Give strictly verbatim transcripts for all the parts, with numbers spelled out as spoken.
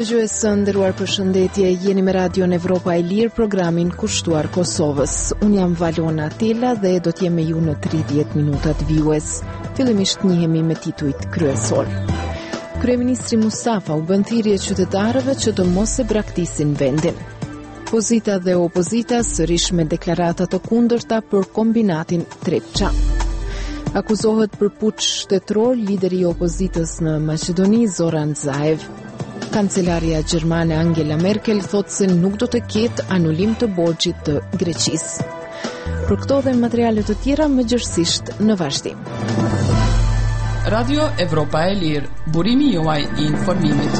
Dëgjues së nderuar, përshëndetje, jeni me Radion Evropa e Lirë, programin kushtuar Kosovës. Unë jam Valona Tela dhe do t'jem me ju në tridhjetë minutat vijues. Fillimisht njihemi me titujt kryesor. Kryeministri Mustafa u bën thirrje qytetarëve që të mos e braktisin vendin. Pozita dhe opozita sërish me deklarata të kundërta për kombinatin Trepça. Akuzohet për puç shtetëror lideri i opozitës në Maqedoni, Zoran Zaev. Kancelaria gjermane Angela Merkel thot se nuk do të ketë anulim të borxhit të Greqisë. Për këto dhe materiale të tjera mëgjërësisht në vazhdim. Radio Evropa e Lirë, burimi juaj i informimit.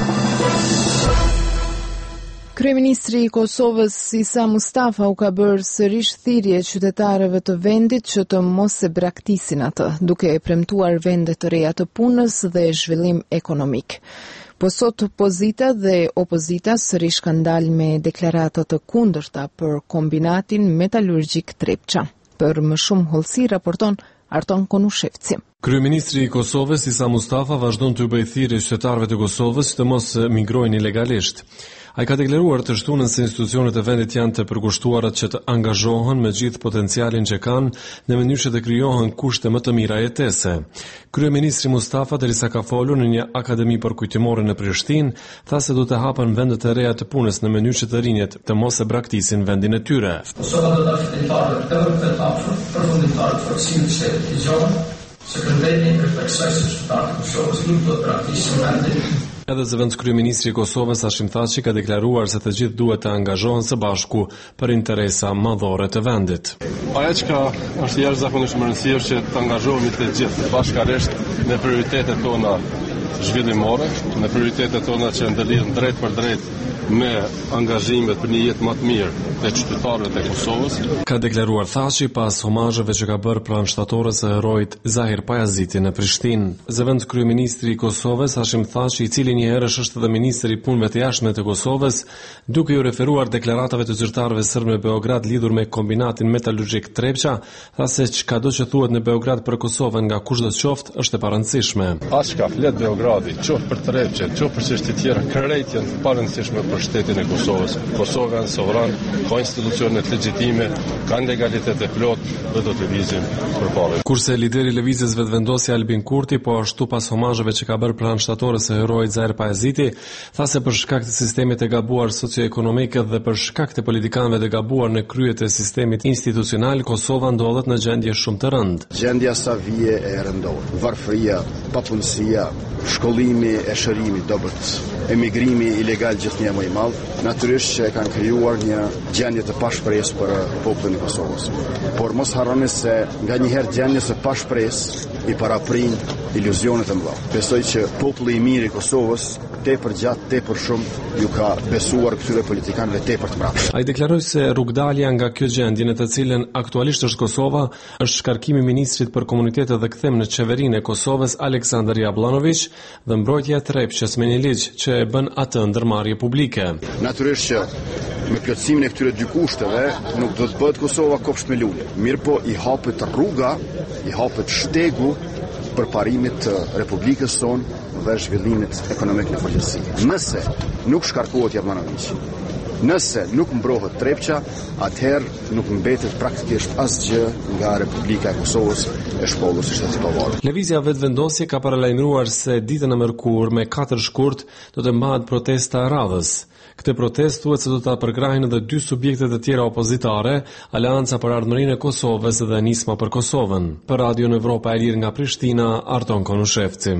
Kryeministri i Kosovës Isa Mustafa u ka bërë sërish thirrje qytetarëve të vendit që të mos e braktisin atë, duke e premtuar vende të reja të punës dhe zhvillim ekonomik. Po sot pozita dhe opozita sërish kanë dalë me deklarata të kundërta për kombinatin metalurgjik Trepça. Për më shumë hollësi raporton Arton Konushevci. Kryeministri i Kosovës Isa Mustafa vazhdon të bëjë thirrje qytetarëve të Kosovës të mos migrojnë ilegalisht. Ai ka deklaruar të shtunën se institucionet e vendit janë të përkushtuara që të angazhohen me gjithë potencialin që kanë në mënyrë që të krijohen kushte më të mira jetese. Kryeministri Mustafa, derisa ka folur në një akademi përkujtimore në Prishtinë, tha se do të hapen vende të reja të punës në mënyrë që të rinjt të mos e braktisin vendin e tyre. Kosova do të fitojë të vërtetë të përfundimtar të forcimit të shtetit të gjatë, sekretari i përfaqësuar së shtetit të Kosovës nuk do të braktisin vendin. Edhe zëvendës kryeministri i Kosovës Hashim Thaçi ka deklaruar se të gjithë duhet të angazhohen së bashku për interesa madhore të vendit. Ajo që është jashtëzakonisht më rëndësishme që të angazhohemi të gjithë bashkërisht në prioritetet tona zhvillimore, në prioritetet tona që ndërlidhen drejt për drejt me angazhimet për një jetë më të mirë të qytetarëve të Kosovës. Ka deklaruar Thaçi pas homazheve që ka bërë pranë shtatorës së heroit Zahir Pajaziti në Prishtinë. Zëvendës kryeministri i Kosovës Hashim Thaçi, i cili një herësh është edhe ministri i punëve të jashtme të Kosovës, duke ju referuar deklaratave të zyrtarëve serbë në Beograd lidhur me kombinatin metalurgjik Trepça, tha se çkado që thuhet në Beograd për Kosovën nga kushdo qoftë është e parëndësishme. As çka flet Beogradi, qoftë për Trepçën, qoftë për çështje tjera, krejt janë të parëndësishme për shtetin e Kosovës. Kosova është sovran, ka institucionet legjitime, kanë legalitet e plot dhe do të lëvizin përpara. Kurse lideri i lëvizjes vetëvendosje Albin Kurti, po ashtu pas homazheve që ka bërë pranë shtatorës së heroit Zahir Pajaziti, tha se për shkak të sistemit të gabuar socioekonomik dhe për shkak të politikanëve të gabuar në krye të sistemit institucional, Kosova ndodhet në gjendje shumë të rëndë. Gjendja sa vije e rëndohet, varfëria, papunësia, shkollimi e shërimit dobët, emigrimi ilegal gjithnjë më i madh, natyrisht që kanë krijuar një gjendje të pashpresë për popullin e Kosovës. Por mos harroni se nganjëherë gjendja e pashpresë i paraprin iluzionet e mëdha. Besoj që populli i mirë i Kosovës tepër gjatë, tepër shumë ju ka besuar këtyre politikanëve tepër të mbrapsht. Ai deklaroi se rrugdalja nga kjo gjendje në të cilën aktualisht është Kosova është shkarkimi i ministrit për komunitetet dhe kthem në qeverinë e Kosovës Aleksandar Jablanović dhe mbrojtja e Trepçës me një ligj që e bën atë ndërmarrje publike. Natyrisht që me plotësimin e këtyre dy kushteve nuk do të bëhet Kosova kopsht me lule. Mirpo i hapet rruga, i hapet shtegu për parimit të Republikës sonë dhe zhvillimit ekonomik në përgjithësi. Nëse nuk shkarkohet Jablanović, nëse nuk mbrohet Trepça, atëherë nuk mbetet praktikisht asgjë nga Republika e Kosovës e shkollës së shtetit pavarur. Lëvizja vetëvendosje ka paralajmëruar se ditën e mërkurë me katër shkurt do të mbahet protesta radhës. Këtë protestë thuhet se do ta përkrahin edhe dy subjekte të tjera opozitare, Aleanca për Ardhmërinë e Kosovës dhe Nisma për Kosovën. Për Radio Evropa e Lirë nga Prishtina, Arton Konushevci.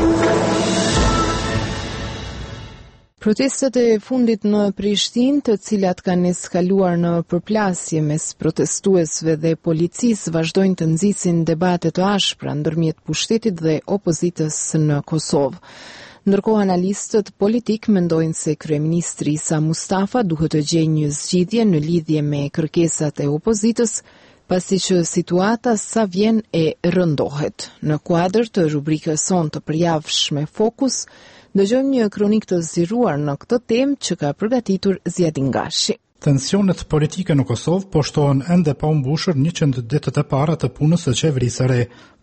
Protestat e fundit në Prishtinë, të cilat kanë eskaluar në përplasje mes protestuesve dhe policisë, vazhdojnë të nxisin debate të ashpra ndërmjet pushtetit dhe opozitës në Kosovë. Ndërkohë analistët politik mendojnë se kryeministri Isa Mustafa duhet të gjejë një zgjidhje në lidhje me kërkesat e opozitës, pasi që situata sa vjen e rëndohet. Në kuadër të rubrikës sonë të përjavshme Fokus, dëgjojmë një kronik të zgjeruar në këtë temë që ka përgatitur Zjadin Gashi. Tensionet politike në Kosovë po shtohen ende pa u mbushur njëqind ditët e para të punës së qeverisë së re.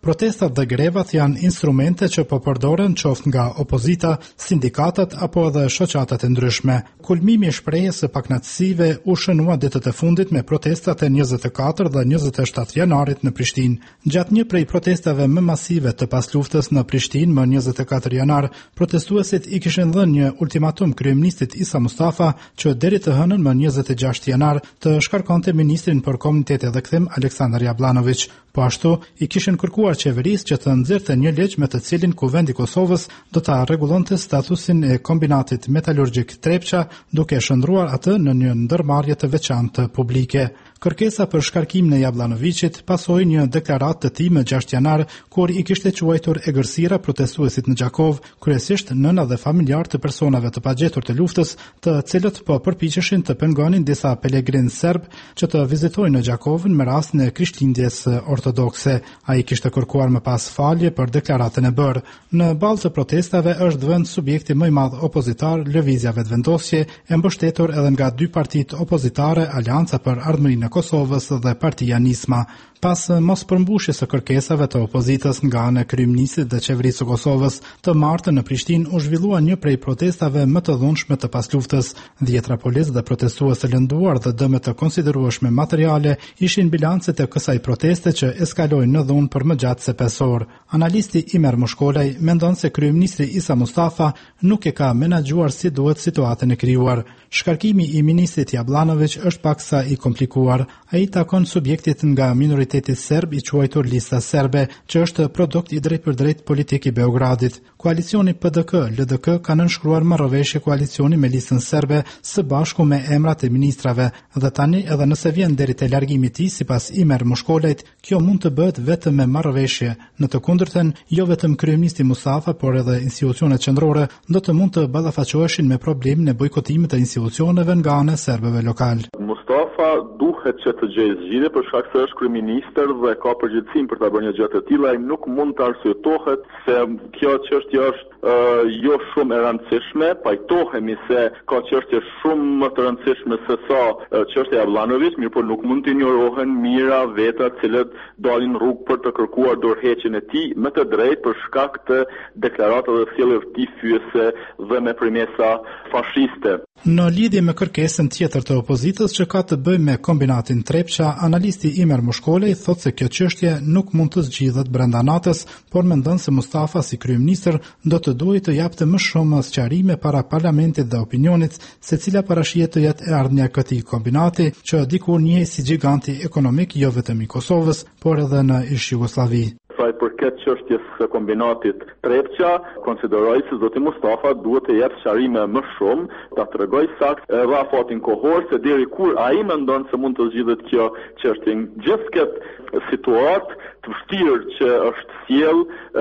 Protestat dhe grevat janë instrumente që po përdoren qoftë nga opozita, sindikatat apo edhe shoqatat e ndryshme. Kulmimi i shprehjes së pakënaqësive u shënua ditët e fundit me protestat e njëzet e katër dhe njëzet e shtatë janarit në Prishtinë. Gjatë një prej protestave më masive të pasluftës në Prishtinë më njëzet e katër janar, protestuesit i kishin dhënë një ultimatum kryeministit Isa Mustafa që deri të hënën më njëzet e gjashtë janar të shkarkonte ministrin për komunitet dhe kthim Aleksandar Jablanović. Po ashtu i kishin kërkuar qeverisë që të nxjerrte një ligj me të cilin Kuvendi i Kosovës do ta rregullonte statusin e kombinatit metalurgjik Trepça, duke shndruar atë në një ndërmarrje të veçantë publike. Kërkesa për shkarkimin e Jablanovićit pasoi një deklaratë të tij më gjashtë janar, kur i kishte quajtur egërsira protestuesit në Gjakov, kryesisht nëna dhe familjar të personave të pagjetur të luftës, të cilët po përpiqeshin të pengonin disa pelegrin serb që të vizitojnë në Gjakovën me rastin e krishtlindjes ortodokse. Ai kishte kërkuar më pas falje për deklaratën e bërë. Në balë të protestave është vënë subjekti më i madh opozitar, Lëvizja Vetëvendosje, e mbështetur edhe nga dy partitë opozitare, Aleanca për Ardhmërinë e Kosovës dhe Partia Nisma. Pas mos përmbushjes së kërkesave të opozitës nga ana e kryeministit dhe qeverisë së Kosovës, të martën në Prishtinë u zhvillua një prej protestave më të dhunshme të pasluftës. Dhjetra policë dhe protestues të lënduar dhe dëme të konsiderueshme materiale ishin bilancet e kësaj proteste që eskaloi në dhunë për më gjatë se pesë orë. Analisti Imer Mushkolaj mendon se kryeministri Isa Mustafa nuk e ka menaxhuar si duhet situatën e krijuar. Shkarkimi i ministrit Jablanović është paksa i komplikuar. Ai takon subjektit nga minoriteti serb i quajtur Lista Serbe, që është produkt i drejtpërdrejt politik i Beogradit. Koalicioni P D K L D K ka nënshkruar marrëveshje koalicioni me listën serbe së bashku me emrat e ministrave dhe tani edhe nëse vjen deri te largimi i tij, sipas Imer Mushkolajt, kjo mund të bëhet vetëm me marrëveshje. Në të kundërtën, jo vetëm kryeministi Mustafa, por edhe institucionet qendrore do të mund të ballafaqoheshin me problemin e bojkotimit të institucioneve nga ana e serbëve lokal. Mustafa duhet që të gjejë zgjidhje për shkak se është kryeministër dhe ka përgjegjësinë për ta bërë një gjë të tillë. Ai nuk mund të arsyetohet se kjo çështje është uh, jo shumë e rëndësishme. Pajtohemi se ka çështje shumë më të rëndësishme se sa uh, çështja e Jablanović, mirë por nuk mund të injorohen mira veta të cilët dalin rrugë për të kërkuar dorëheqjen e tij me të drejtë për shkak të deklaratave dhe sjelljes të tij fyese dhe me premesa fashiste. Në lidhje me kërkesën tjetër të opozitës që ka të bëjë me kombinatin Trepça, analisti Imer Mushkolaj thotë se kjo çështje nuk mund të zgjidhet brenda natës, por mendon se Mustafa si kryeministër do të duhet të japte më shumë sqarime para parlamentit dhe opinionit se cila parashihet të jetë e ardhmja e këtij kombinati që dikur njihej si giganti ekonomik jo vetëm i Kosovës, por edhe në ish Jugosllavi. Sa i përket çështjes së kombinatit Trepça, konsideroj se zoti Mustafa duhet të jep sqarime më shumë, ta tregoj sakt edhe afatin kohor se deri kur ai mendon se mund të zgjidhet kjo çështje. Gjithë këtë situatë të vështirë që është sjell,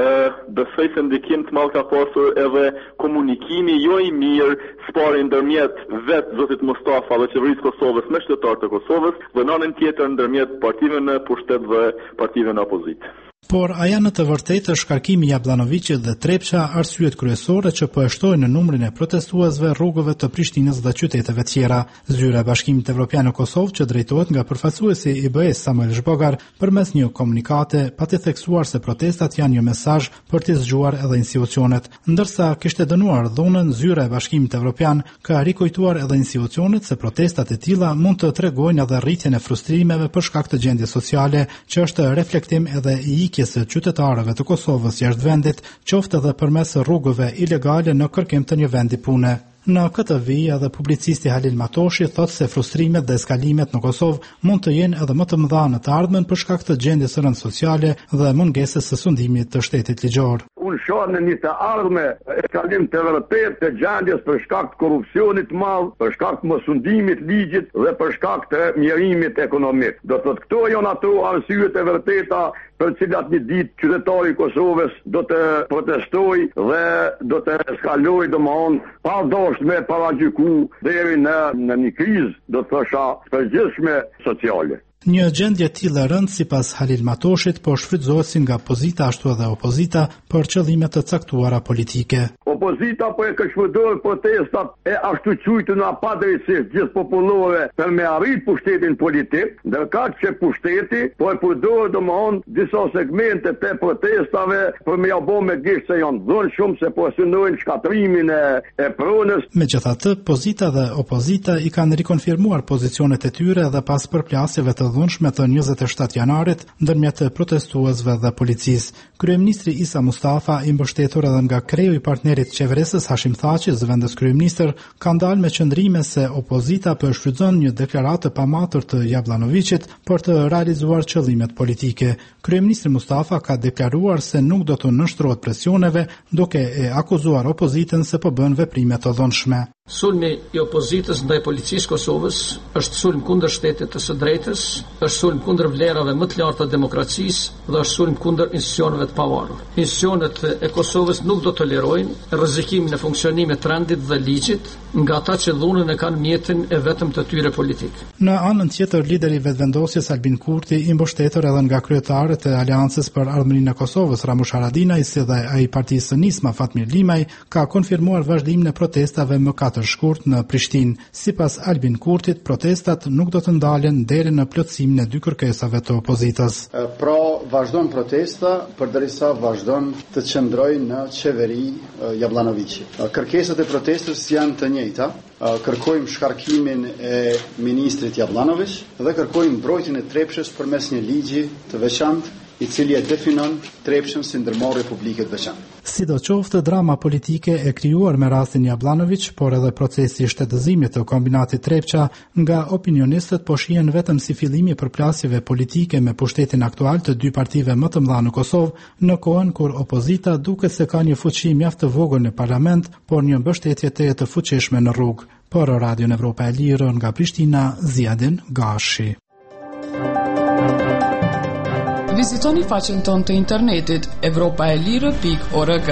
besoj se ndikim të madh ka pasur edhe komunikimi jo i mirë spari ndërmjet vetë zotit Mustafa dhe qeverisë Kosovës me qytetarët e Kosovës dhe në anën tjetër ndërmjet partive në pushtet dhe partive në opozitë. Por a janë të vërtetë shkarkimi i Jablanovićit dhe Trepça arsyet kryesore që po e shtojnë në numrin e protestuesve rrugëve të Prishtinës dhe qyteteve tjera? Zyra e Bashkimit Evropian në Kosovë, që drejtohet nga përfaqësuesi i B E S Samuel Zhbogar, përmes një komunikate pati theksuar se protestat janë një mesazh për të zgjuar edhe institucionet. Ndërsa kishte dënuar dhunën, Zyra e Bashkimit Evropian ka rikujtuar edhe institucionet se protestat e tilla mund të tregojnë edhe rritjen e frustrimeve për shkak të gjendjes sociale, që është reflektim edhe i së qytetarëve të Kosovës jashtë vendit, qoftë edhe përmes rrugëve ilegale në kërkim të një vendi pune. Në këtë vijë edhe publicisti Halil Matoshi thotë se frustrimet dhe eskalimet në Kosovë mund të jenë edhe më të mëdha në të ardhmen për shkak të gjendjes së rëndë sociale dhe mungesës së sundimit të shtetit ligjor. Unë shoh në një të ardhme eskalim të vërtet të gjendjes për shkak të korrupsionit të madh, për shkak të mosundimit ligjit dhe për shkak të mjerimit ekonomik. Do të thotë këto janë ato arsyet e vërteta për cilat një ditë qytetari i Kosovës do të protestojë dhe do të eskalojë domthonë pa dashme paragjyku deri në në një krizë, do të thosha, përgjithshme sociale. Një gjendje e tillë e rëndë sipas Halil Matoshit po shfrytëzohet si nga pozita ashtu edhe opozita për qëllime të caktuara politike. Opozita po e këshpëdor protestat e ashtu quajtur në padrejtësisht gjithë popullore për me arrit pushtetin politik, ndërkaq që pushteti po e përdor domthon disa segmente të protestave për me abo me gisht se janë dhënë shumë se po synojnë shkatrimin e, e pronës. Megjithatë, pozita dhe opozita i kanë rikonfirmuar pozicionet e tyre dhe pas përplasjeve të dhunshme të njëzet e shtatë janarit ndërmjet protestuesve dhe policisë. Kryeministri Isa Mustafa, i mbështetur edhe nga kreu i partnerit qeverisës Hashim Thaçi, zëvendës kryeministër, ka dalë me qëndrime se opozita po shfrytëzon një deklaratë të pamatur të Jablanovicit për të realizuar qëllimet politike. Kryeministri Mustafa ka deklaruar se nuk do të nënshtrohet presioneve, duke e akuzuar opozitën se po bën veprime të dhunshme. Sulmi i opozitës ndaj policisë Kosovës është sulm kundër shtetit të së drejtës, është sulm kundër vlerave më të larta të demokracisë dhe është sulm kundër institucioneve të pavarur. Institucionet e Kosovës nuk do të tolerojnë rrezikimin e funksionimit të rendit dhe ligjit nga ata që dhunën e kanë mjetin e vetëm të tyre politik. Në anën tjetër, lideri vetëvendosjes Albin Kurti, i mbështetur edhe nga kryetarët e Aleancës për Ardhmërinë e Kosovës Ramush Haradinaj, si dhe ai partisë së Nisma Fatmir Limaj, ka konfirmuar vazhdimin e protestave më katër shkurt në Prishtinë. Sipas Albin Kurtit, protestat nuk do të ndalen deri në plotësimin e dy kërkesave të opozitës. Pra, vazhdon protesta përderisa vazhdon të qëndrojë në qeveri Jablanovici. Kërkesat e protestës janë të njëjta. Kërkojmë shkarkimin e ministrit Jablanovic dhe kërkojmë mbrojtjen e Trepshës përmes një ligji të veçantë i cili e definon Trepshën si ndërmarrje publike të veçantë. Sidoqoftë, drama politike e krijuar me rastin Jablanovic, por edhe procesi i shtetëzimit të kombinatit Trepça nga opinionistët po shihen vetëm si fillimi i përplasjeve politike me pushtetin aktual të dy partive më të mëdha në Kosovë, në kohën kur opozita duket se ka një fuqi mjaft të vogël në parlament, por një mbështetje të të fuqishme në rrugë. Për Radio Evropa e Lirë nga Prishtina, Ziadin Gashi. Vizitoni faqen tonë të internetit evropaelire pikë org.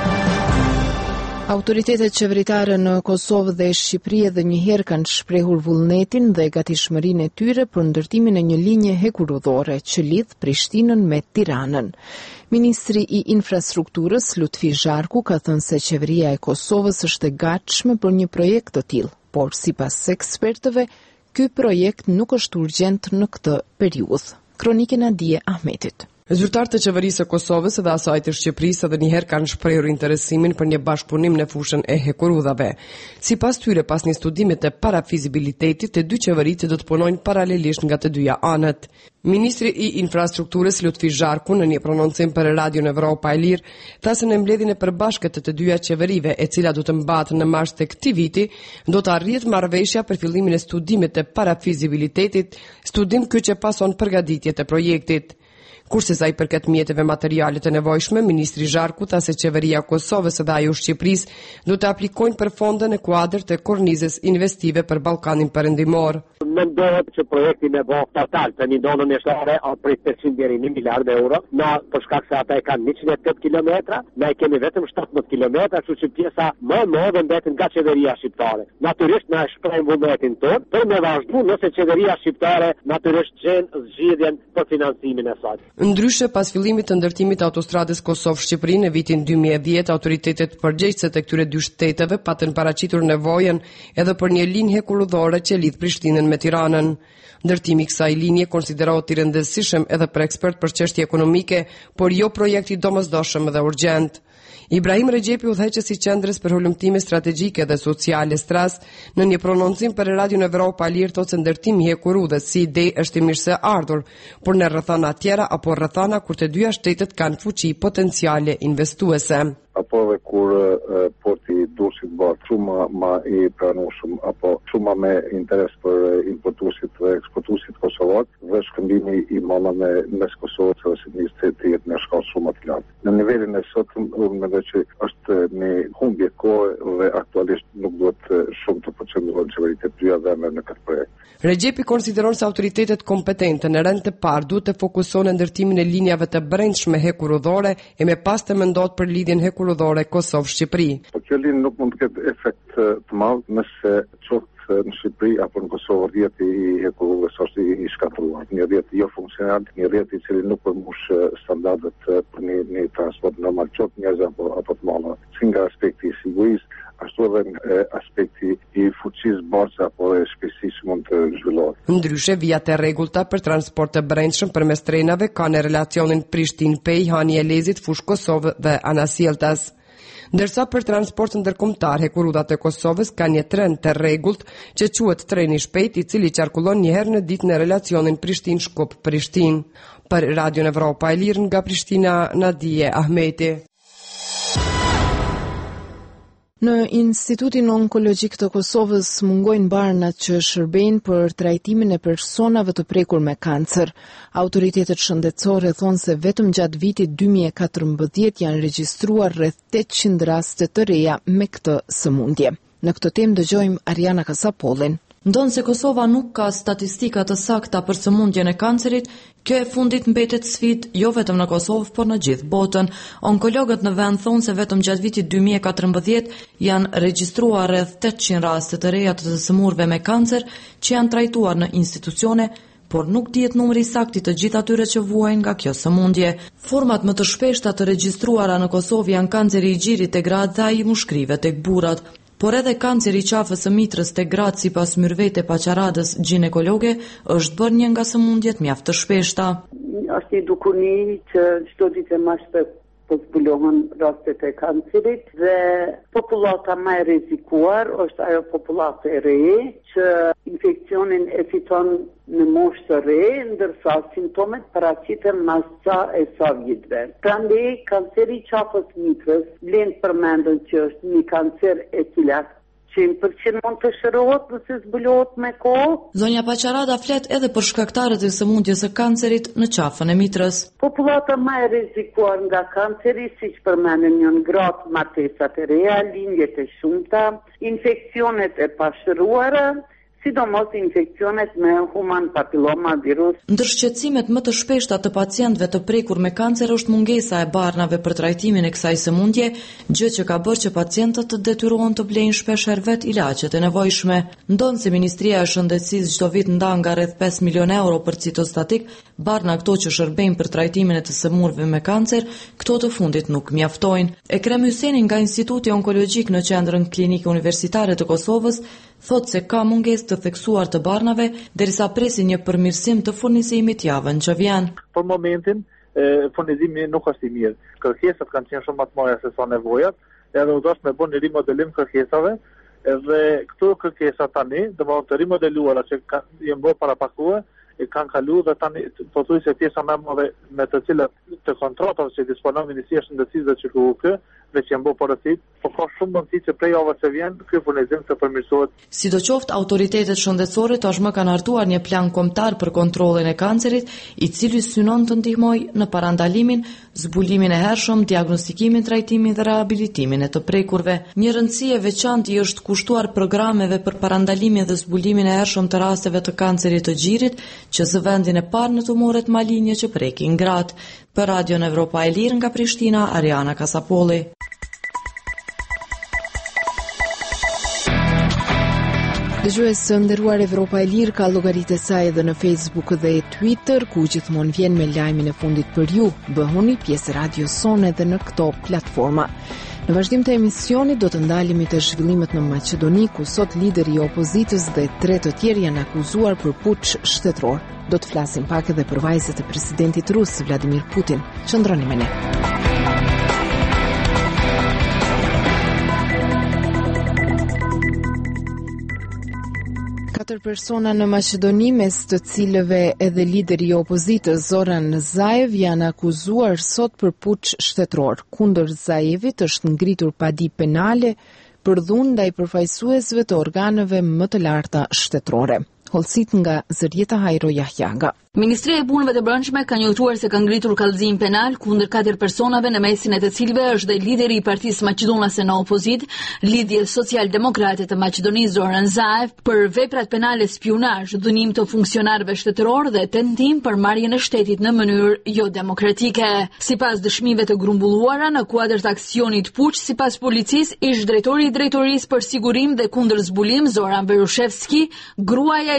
Autoritetet qeveritare në Kosovë dhe Shqipëri edhe njëherë kanë shprehur vullnetin dhe gatishmërinë e tyre për ndërtimin e një linje hekurudhore që lidh Prishtinën me Tiranën. Ministri i Infrastrukturës Lutfi Zharku ka thënë se qeveria e Kosovës është e gatshme për një projekt të tillë, por sipas ekspertëve, ky projekt nuk është urgjent në këtë periudhë. Kronikën e Adie Ahmetit. Zyrtarët e qeverisë së Kosovës dhe asaj të Shqipërisë edhe njëherë kanë shprehur interesimin për një bashkëpunim në fushën e hekurudhave. Sipas tyre, pas një studimi të parafizibilitetit, të dy qeveritë do të punojnë paralelisht nga të dyja anët. Ministri i Infrastrukturës Lutfi Zharku në një prononcim për Radio Evropa e Lirë tha se në mbledhjen e përbashkët të të dyja qeverive, e cila do të mbahet në mars të këtij viti, do të arrihet marrëveshja për fillimin e studimit të parafizibilitetit, studim ky që pason përgatitjet e projektit. Kurse sa i përket mjeteve materiale të nevojshme, ministri Zharku tha se qeveria e Kosovës dhe ajo Shqipërisë do të aplikojnë për fonde në kuadër të kornizës investive për Ballkanin Perëndimor. Mendohet që projekti me bë total të një donën e shtare a prej pesëqind deri në një miliard euro, na për shkak se ata e kanë njëqind e tetë kilometra, na i kemi vetëm shtatëmbëdhjetë kilometra, kështu që pjesa më e madhe mbetet nga qeveria shqiptare. Natyrisht na e shprehim vullnetin tonë për me vazhdu nëse qeveria shqiptare natyrisht gjen zgjidhjen për financimin e saj. Ndryshe, pas fillimit të ndërtimit të autostradës Kosovë-Shqipëri në vitin dy mijë e dhjetë, autoritetet përgjegjëse të këtyre dy shteteve patën paraqitur nevojën edhe për një linjë hekurudhore që lidh Prishtinën me Tiranën. Ndërtimi i kësaj linje konsiderohet i rëndësishëm edhe për ekspert për çështje ekonomike, por jo projekti domosdoshëm dhe urgjent. Ibrahim Rexhepi, udhëheqësi i qendrës për hulumtime strategjike dhe sociale Stras, në një prononcim për Radio Evropa e Lirë thotë se ndërtimi i hekurudhës si ide është i mirë se ardhur, por në rrethana tjera apo rrethana kur të dyja shtetet kanë fuqi potenciale investuese. Apo edhe kur e, porti i Durrësit bëhet shumë më i pranueshëm apo shumë më interes për importuesit dhe eksportuesit kosovar dhe shkëmbimi i malave mes Kosovës dhe Shqipërisë të jetë në shkallë shumë më të lartë. Në nivelin e sotëm, unë mendoj që është një humbje kohë dhe aktualisht nuk duhet shumë të përqendrohen qeveritë e dyja vende në këtë projekt. Rexhepi konsideron se autoritetet kompetente në rend të parë duhet të fokusohen në ndërtimin e linjave të brendshme hekurudhore e më pas të mendohet për lidhjen hekurudhore Kosovë-Shqipëri. Po kjo linjë nuk mund të ketë efekt të madh nëse qoftë në Shqipëri apo në Kosovë rrjeti i hekurudhës është i shkatruar. Një rrjet jo funksional, një rrjet i cili nuk përmbush standardet për një, një transport normal, qoftë njerëz apo apo të mëdha. Si nga aspekti i sigurisë, ashtu edhe nga aspekti i fuqisë borxhe apo e shpejtësisë që mund të zhvillohet. Ndryshe, vijat e rregullta për transport të brendshëm përmes trenave kanë në relacionin Prishtinë-Pej, Hani Elezit, Fushë Kosovë dhe Anasjeltas. Ndërsa për transport ndërkombëtar, hekurudat e Kosovës kanë një tren të rregullt që quhet treni i shpejt, i cili qarkullon një herë në ditë në relacionin Prishtinë-Shkup-Prishtinë. Për Radio Evropa e Lirë nga Prishtina, Nadije Ahmeti. Në Institutin Onkologjik të Kosovës mungojnë barnat që shërbejnë për trajtimin e personave të prekur me kancer. Autoritetet shëndetësore thonë se vetëm gjatë vitit dy mijë e katërmbëdhjetë janë regjistruar rreth tetëqind raste të reja me këtë sëmundje. Në këtë temë dëgjojmë Ariana Kasapollin. Ndonë se Kosova nuk ka statistika të sakta për sëmundjen e kancerit, kjo e fundit mbetet sfidë jo vetëm në Kosovë, por në gjithë botën. Onkologët në vend thonë se vetëm gjatë vitit dy mijë e katërmbëdhjetë janë regjistruar rreth tetëqind raste të reja të sëmurëve me kancer që janë trajtuar në institucione, por nuk dihet numri i saktë të gjithë atyre që vuajnë nga kjo sëmundje. Format më të shpeshta të regjistruara në Kosovë janë kanceri i gjirit tek gratë dhe ai i mushkrive tek burrat. Por edhe kanceri i qafës së mitrës tek gratë sipas Myrvete Paçaradës, ginekologe, është bërë një nga sëmundjet mjaft të shpeshta. Është një dukuni që çdo ditë më shpesh po zbulohen rastet e kancerit dhe popullata më e rrezikuar është ajo popullata e re që infekcionin e fiton në moshë të re, ndërsa simptomet paraqiten mas ca e sa viteve. Prandaj kanceri i qafës mitrës vlen përmendën që është një kancer e cila qind përqind mund të shërohet nëse zbulohet me kohë. Zonja Paçarada flet edhe për shkaktarët e sëmundjes së kancerit në qafën e mitrës. Popullata më e rrezikuar nga kanceri, siç përmenden janë gratë, martesat e reja, lindjet e shumta, infeksionet e pashëruara, sidomos infeksionet me human papilloma virus. Ndër shqetësimet më të shpeshta të pacientëve të prekur me kancer është mungesa e barnave për trajtimin e kësaj sëmundje, gjë që ka bërë që pacientët të detyrohen të blejnë shpesh herë vet ilaqet e nevojshme. Ndonë se Ministria e Shëndetësisë çdo vit ndan nga rreth pesë milionë euro për citostatik, barna këto që shërbejnë për trajtimin e të sëmurëve me kancer, këto të fundit nuk mjaftojnë. Ekrem Hyseni nga Instituti Onkologjik në Qendrën Klinike Universitare të Kosovës thotë se ka mungesë të theksuar të barnave derisa presin një përmirësim të furnizimit javën që vjen. Për momentin, furnizimi nuk është i mirë. Kërkesat kanë qenë shumë më të mëdha se sa nevojat, edhe u dosh me bën një rimodelim kërkesave, edhe këto kërkesa tani, do të rimodeluara që janë bërë parapakuar, e kanë kaluar dhe tani pothuajse pjesa më e madhe me të cilat të kontratave që disponon Ministria e Shëndetësisë dhe Q K U K dhe që janë bërë porosit, po ka shumë mundësi që prej javës që vjen ky furnizim të përmirësohet. Sidoqoftë, autoritetet shëndetësore tashmë kanë hartuar një plan kombëtar për kontrollin e kancerit, i cili synon të ndihmojë në parandalimin, zbulimin e hershëm, diagnostikimin, trajtimin dhe rehabilitimin e të prekurve. Një rëndësi e veçantë i është kushtuar programeve për parandalimin dhe zbulimin e hershëm të rasteve të kancerit të gjirit, që zë vendin e parë në tumoret malinje që prekin gratë. Për Radio Evropa e Lirë nga Prishtina, Ariana Kasapolli. Dëgjues së nderuar, Evropa e Lirë ka llogaritë e saj edhe në Facebook dhe Twitter, ku gjithmonë vjen me lajmin e fundit për ju. Bëhuni pjesë radio son edhe në këto platforma. Në vazhdim të emisionit do të ndalemi te zhvillimet në Maqedoni, ku sot lideri i opozitës dhe tre të tjerë janë akuzuar për puç shtetëror. Do të flasim pak edhe për vajzat e presidentit rus Vladimir Putin. Qëndroni me ne. Katër persona në Maqedoni, mes të cilëve edhe lideri i opozitës Zoran Zaev, janë akuzuar sot për puç shtetëror. Kundër Zaevit është ngritur padi penale për dhunë ndaj përfaqësuesve të organeve më të larta shtetërore. Holsit nga Zërieta Hajro Jahjaga. Ministria e Punëve të Brendshme ka njoftuar se ka ngritur kallëzim penal kundër katër personave, në mesin e të cilëve është dhe lideri i Partisë Maqedonase në opozit, Lidhje Social-Demokrate të Maqedonisë Zoran Zaev, për veprat penale spionazh, dhunim të funksionarëve shtetëror dhe tentim për marrjen e shtetit në mënyrë jo demokratike. Sipas dëshmive të grumbulluara në kuadër të aksionit puç, sipas policisë, ish drejtori i drejtorisë për sigurim dhe kundër zbulim Zoran Verushevski, gruaja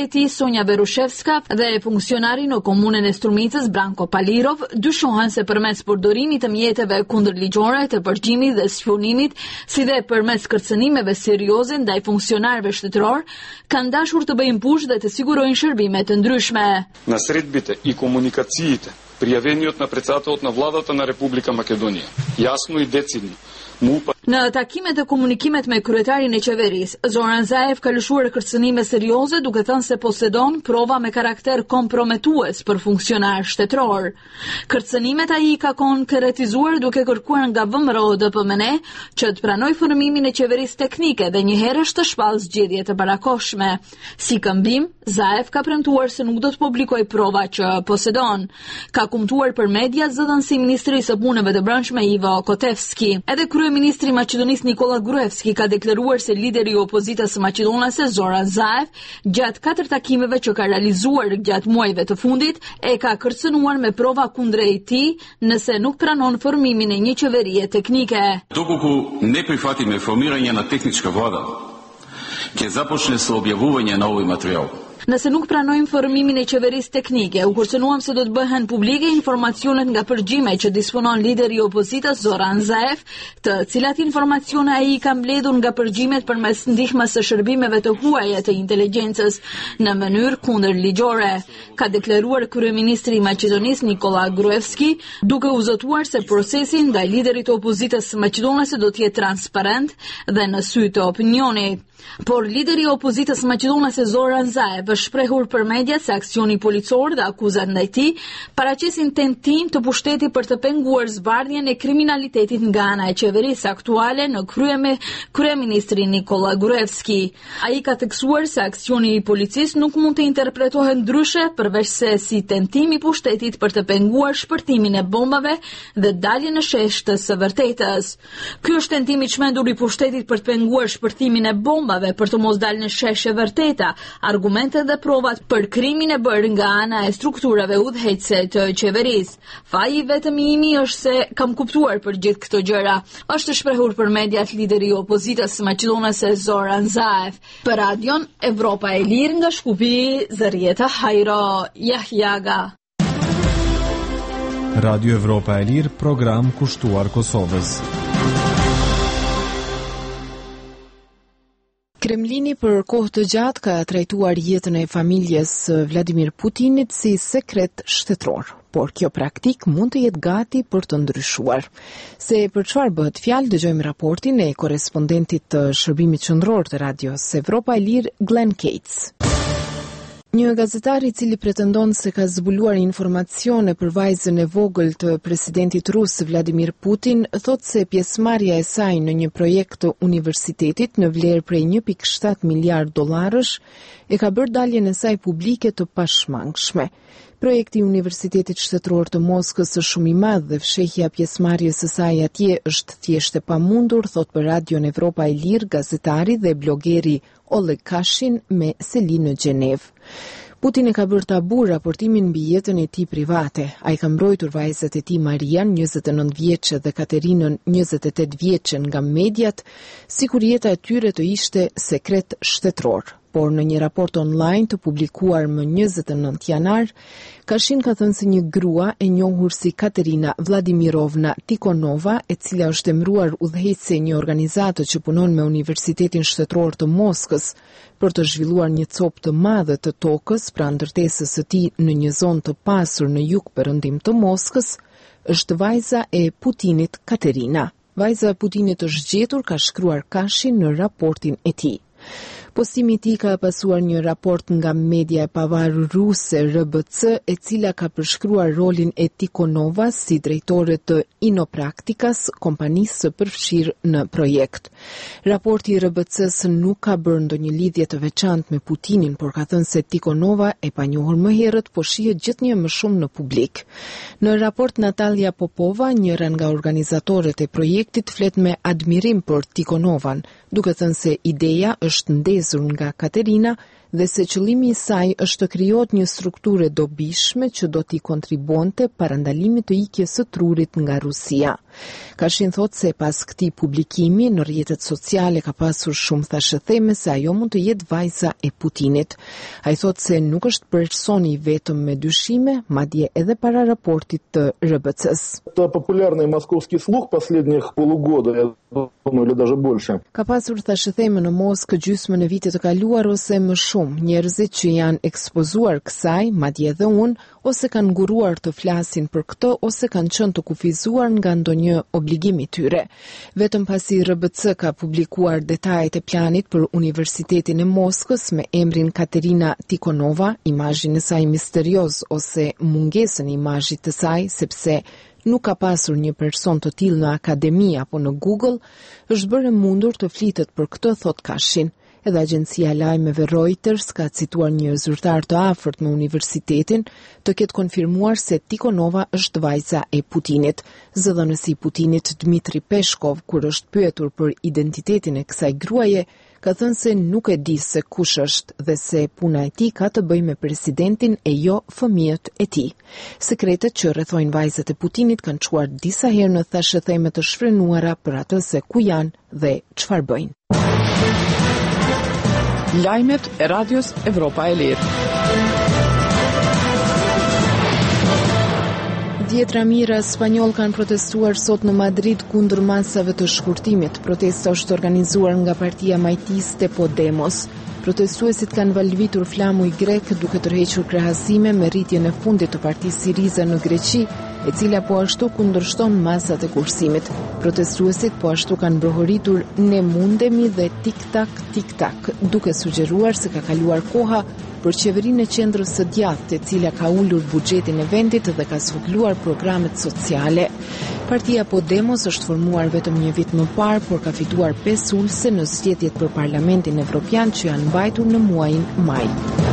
e tij Sonja Berushevska dhe funksionari në komunën e Strumicës Branko Palirov dyshohen se përmes përdorimit të mjeteve kundërligjore të përgjimit dhe spionimit, si dhe përmes kërcënimeve serioze ndaj funksionarëve shtetëror, kanë dashur të bëjnë push dhe të sigurojnë shërbime të ndryshme. На средбите и комуникациите, пријавени од на председателот на владата на Република Македонија, јасно и децидно му Në takimet e komunikimet me kryetarin e qeverisë, Zoran Zaev ka lëshuar kërcënime serioze duke thënë se posedon prova me karakter komprometues për funksionar shtetëror. Kërcënimet ai ka konkretizuar duke kërkuar nga V M R O D P M N që të pranoj formimin e qeverisë teknike dhe njëherësh të shpallë zgjedhje të parakohshme. Si këmbim, Zaev ka premtuar se nuk do të publikojë prova që posedon. Ka kumtuar për media zëdhënësi i Ministrisë së Punëve të Brendshme Ivo Kotevski. Edhe kryeministri i Maqedonisë Nikola Gruevski ka deklaruar se lideri i opozitës maqedonase Zoran Zaev, gjatë katër takimeve që ka realizuar gjatë muajve të fundit, e ka kërcënuar me prova kundrejt tij nëse nuk pranon formimin e një qeverie teknike. Доколку не прифатиме формирање на техничка влада, ќе започне со објавување на овој материјал. Nëse nuk pranojmë formimin e qeverisë teknike, u kërcënuam se do të bëhen publike informacionet nga përgjime që disponon lideri i opozitës Zoran Zaev, të cilat informacione ai ka mbledhur nga përgjimet përmes ndihmës së shërbimeve të huaja të inteligjencës në mënyrë kundërligjore, ka deklaruar kryeministri i Maqedonisë Nikola Gruevski, duke u zotuar se procesi ndaj liderit të opozitës maqedonase do të jetë transparent dhe në sy të opinionit. Por lideri i opozitës maqedonase Zoran Zaev është shprehur për media se aksioni policor dhe akuzat ndaj tij paraqesin tentim të pushtetit për të penguar zbardhjen e kriminalitetit nga ana e qeverisë aktuale në krye me kryeministrin Nikola Gruevski. Ai ka theksuar se aksioni i policisë nuk mund të interpretohet ndryshe përveç se si tentim i pushtetit për të penguar shpërtimin e bombave dhe daljen në shesh të së vërtetës. Ky është tentimi i çmendur i pushtetit për të penguar shpërtimin e bombave për të mos dalë në shesh e vërteta, argumentet dhe provat për krimin e bërë nga ana e strukturave udhëheqëse të qeverisë. Faji vetëm i imi është se kam kuptuar për gjithë këto gjëra, është shprehur për mediat lideri i opozitës maqedonase Zoran Zaev. Për radion Evropa e Lirë nga Shkupi, Zërieta Hajro, Jahjaga. Radio Evropa e Lirë, program kushtuar Kosovës. Kremlini për kohë të gjatë ka trajtuar jetën e familjes Vladimir Putinit si sekret shtetëror, por kjo praktik mund të jetë gati për të ndryshuar. Se për çfarë bëhet fjalë, dëgjojmë raportin e korrespondentit të shërbimit qendror të Radios Evropa e Lirë, Glenn Cates. Një gazetar i cili pretendon se ka zbuluar informacione për vajzën e vogël të presidentit rus Vladimir Putin, thot se pjesëmarrja e saj në një projekt të universitetit në vlerë prej një pikë shtat miliard dollarësh e ka bërë daljen e saj publike të pashmangshme. Projekti i Universitetit Shtetëror të Moskës është shumë i madh dhe fshehja pjesëmarrjes së saj atje është thjesht e pamundur, thot për Radion Evropa e Lirë gazetari dhe blogeri Oleg Kashin me seli në Gjenev. Putin e ka bërë tabu raportimin mbi jetën e tij private. Ai ka mbrojtur vajzat e tij Marian, njëzet e nëntë vjeçe dhe Katerinën, njëzet e tetë vjeçe nga mediat, sikur jeta e tyre të ishte sekret shtetëror. Por në një raport online të publikuar më njëzet e nëntë janar, Kashin ka thënë se një grua e njohur si Katerina Vladimirovna Tikhonova, e cila është emëruar udhëheqëse e një organizate që punon me Universitetin Shtetëror të Moskës për të zhvilluar një copë të madhe të tokës pranë ndërtesës së tij në një zonë të pasur në jug-perëndim të Moskës, është vajza e Putinit Katerina. Vajza e Putinit është gjetur, ka shkruar Kashin në raportin e tij. Postimi i tij ka pasuar një raport nga media e pavarur ruse R B C, e cila ka përshkruar rolin e Tikhonovas si drejtore të Inopraktikas, kompanisë së përfshirë në projekt. Raporti i R B C-s nuk ka bërë ndonjë lidhje të veçantë me Putinin, por ka thënë se Tikhonova, e panjohur më herët, po shihet gjithnjë më shumë në publik. Në raport Natalia Popova, njëra nga organizatorët e projektit, flet me admirim për Tikhonovan, duke thënë se ideja është ndezur nga Katerina dhe se qëllimi i saj është të krijohet një strukturë dobishme që do t'i kontribonte parandalimit të ikjes së trurit nga Rusia. Kashin thot se pas këtij publikimi në rrjetet sociale ka pasur shumë thashëtheme se ajo mund të jetë vajza e Putinit. Ai thot se nuk është personi vetëm me dyshime, madje edhe para raportit të R B C-s. Это популярный московский слух последних полугода, я думаю, или даже больше. Ka pasur thashëtheme në Moskë gjysmën e vitit të kaluar ose më shumë. Njerëzit që janë ekspozuar kësaj, madje edhe unë, ose kanë nguruar të flasin për këtë ose kanë qenë të kufizuar nga ndonjë obligim i tyre. Vetëm pasi R B C ka publikuar detajet e planit për Universitetin e Moskës me emrin Katerina Tikhonova, imazhin e saj misterioz ose mungesën e imazhit të saj, sepse nuk ka pasur një person të tillë në akademi apo në Google, është bërë mundur të flitet për këtë, thot Kashin. Edhe agjencia lajmeve Reuters ka cituar një zyrtar të afërt me universitetin të ketë konfirmuar se Tikhonova është vajza e Putinit. Zëdhënësi i Putinit Dmitri Peshkov, kur është pyetur për identitetin e kësaj gruaje, ka thënë se nuk e di se kush është dhe se puna e tij ka të bëjë me presidentin e jo fëmijët e tij. Sekretet që rrethojnë vajzat e Putinit kanë çuar disa herë në thashëtheme të shfrenuara për atë se ku janë dhe çfarë bëjnë. Lajmet e Radios Evropa e Lirë. Dhjetra mijëra spanjoll kanë protestuar sot në Madrid kundër masave të shkurtimit. Protesta është organizuar nga partia majtiste Podemos. Protestuesit kanë valvitur flamuj grek duke tërhequr krahasime me rritjen e fundit të partisë Siriza në Greqi, e cila po ashtu kundërshton masat e kursimit. Protestuesit po ashtu kanë brohoritur "ne mundemi" dhe "tik-tak, tik-tak", duke sugjeruar se ka kaluar koha për qeverinë e qendrës së djathtë, e cila ka ulur buxhetin e vendit dhe ka sfugluar programet sociale. Partia Podemos është formuar vetëm një vit më parë, por ka fituar pesë ulëse në zgjedhjet për Parlamentin Evropian që janë mbajtur në muajin maj.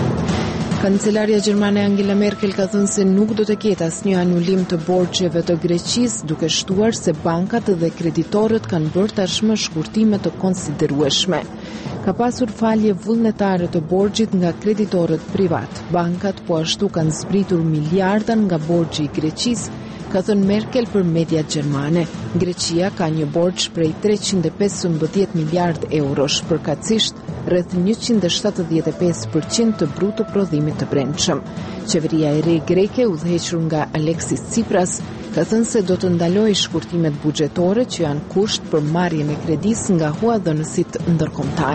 Kancelaria gjermane Angela Merkel ka thënë se nuk do të ketë asnjë anulim të borxheve të Greqisë, duke shtuar se bankat dhe kreditorët kanë bërë tashmë shkurtime të konsiderueshme. Ka pasur falje vullnetare të borxhit nga kreditorët privat. Bankat po ashtu kanë zbritur miliarda nga borxhi i Greqisë, ka thënë Merkel për mediat gjermane. Greqia ka një borxh prej treqind e pesëmbëdhjetë miliardë eurosh, përkatësisht rreth njëqind e shtatëdhjetë e pesë përqind të bruto prodhimit të brendshëm. Qeveria e re greke, udhëhequr nga Alexis Tsipras, ka thënë se do të ndalojë shkurtimet buxhetore që janë kusht për marrjen e kredisë nga huadhënësit ndërkombëtar.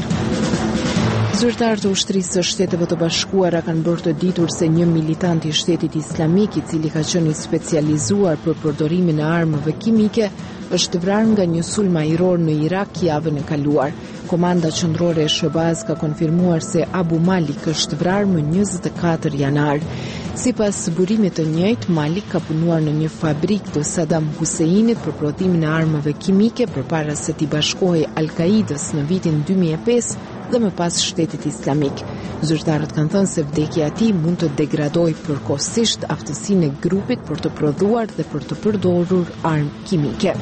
Zyrtarët e ushtrisë së Shteteve të Bashkuara kanë bërë të ditur se një militant i Shtetit Islamik, i cili ka qenë i specializuar për përdorimin e armëve kimike, është vrarë nga një sulm ajror në Irak javën e kaluar. Komanda qendrore e Shëbaz ka konfirmuar se Abu Malik është vrarë më njëzet e katër janar. Sipas burimit të njëjtë, Malik ka punuar në një fabrikë të Saddam Huseinit për prodhimin e armëve kimike përpara se t'i bashkohej Al-Qaidës në vitin dy mijë e pesë dhe më pas Shtetit Islamik. Zyrtarët kanë thënë se vdekja e tij mund të degradojë përkohësisht aftësinë e grupit për të prodhuar dhe për të përdorur armë kimike.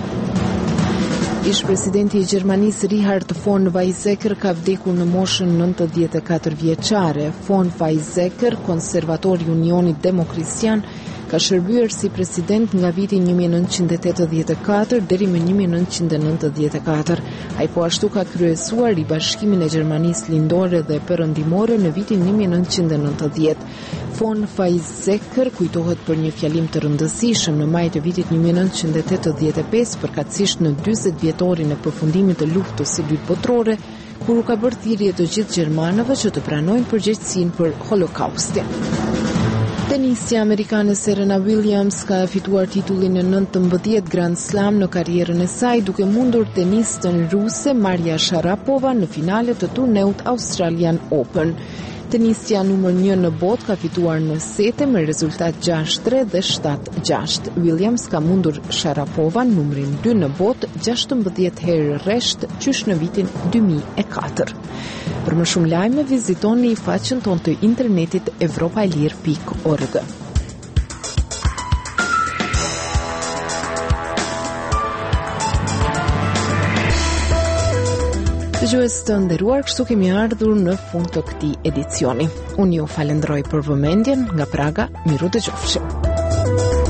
Ish presidenti i Gjermanisë Richard von Weizsäcker ka vdekur në moshën nëntëdhjetë e katër vjeçare. Von Weizsäcker, konservator i Unionit Demokristian, ka shërbyer si president nga viti një mijë e nëntëqind e tetëdhjetë e katër deri më një mijë e nëntëqind e nëntëdhjetë e katër. Ai po ashtu ka kryesuar ribashkimin e Gjermanisë lindore dhe perëndimore në vitin një mijë e nëntëqind e nëntëdhjetë. Von Weizsäcker kujtohet për një fjalim të rëndësishëm në maj të vitit një mijë e nëntëqind e tetëdhjetë e pesë, përkatësisht në dyzet vjetorin e përfundimit të luftës së dytë botërore, kur u ka bërë thirrje të gjithë gjermanëve që të pranojnë përgjegjësinë për Holokaustin. Tenisja amerikane Serena Williams ka fituar titullin e nëntëmbëdhjetë Grand Slam në karrierën e saj, duke mundur tenistën ruse Maria Sharapova në finalet të turneut Australian Open. Tenisja numër një në botë ka fituar në sete me rezultat gjashtë tre dhe shtatë gjashtë. Williams ka mundur Sharapova numrin dy në botë gjashtëmbëdhjetë herë rresht, qysh në vitin dy mijë e katër. Për më shumë lajme, vizitoni faqen tonë të internetit evropaelir pikë org. Dëgjues të nderuar, kështu kemi ardhur në fund të këtij edicioni. Unë ju falenderoj për vëmendjen nga Praga, miru dëgjofshim.